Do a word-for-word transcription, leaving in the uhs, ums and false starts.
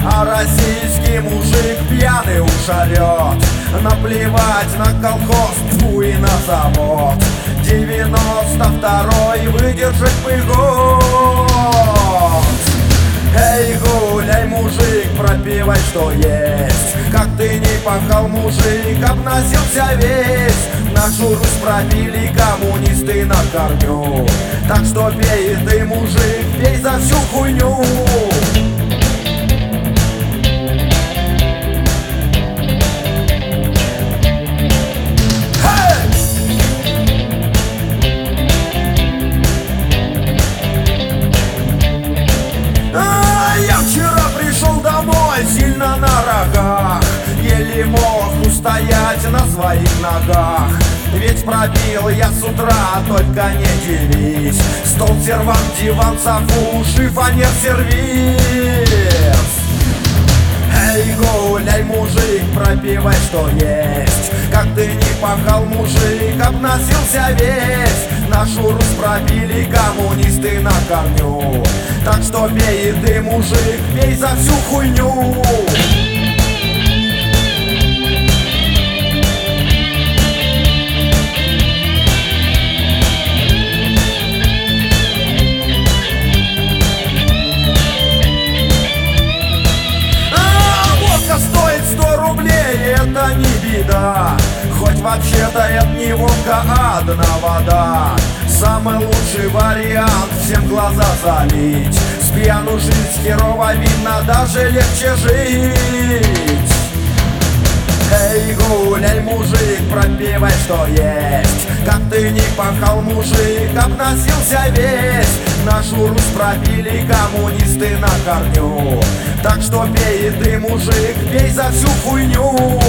А российский мужик пьяный уж орёт. Наплевать на колхоз, тьфу, и на завод. Девяносто второй выдержать бы год. Эй, гуляй, мужик, пропивай, что есть. Как ты не пахал, мужик, обносился весь. Нашу Русь пропили коммунисты на корню. Так что пей ты, мужик, пей за всю хуйню. Сильно на рогах, еле мог устоять на своих ногах. Ведь пробил я с утра, только не дивись. Стол, сервант, диван, софу, шифонер, сервис. Эй, гуляй, мужик, пропивай, что есть. Как ты не пахал, мужик, обносился весь. Нашу Русь пропили коммунисты на корню. Так что пей ты, мужик, пей за всю хуйню. Это не беда, хоть вообще-то это не водка, а одна вода. Самый лучший вариант всем глаза залить. С пьяну жизнь херово видно, даже легче жить. Эй, гуляй, мужик, пропивай, что есть. Как ты не пахал, мужик, обносился весь. Нашу Русь пропили коммунисты на корню. Так что пей ты, мужик, пей за всю хуйню.